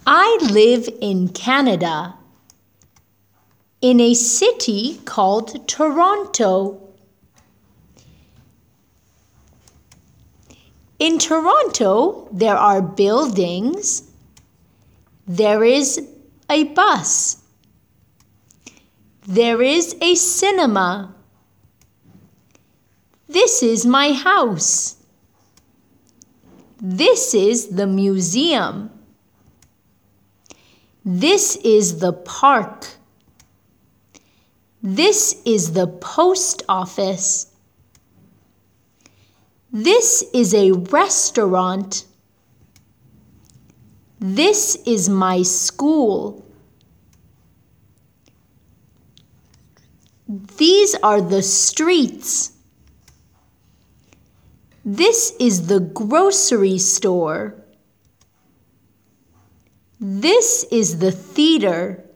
I live in Canada, in a city called Toronto. In Toronto, there are buildings. There is a bus. There is a cinema. This is my house. This is the museum. This is the park. This is the post office. This is a restaurant. This is my school. These are the streets. This is the grocery store. This is the theater.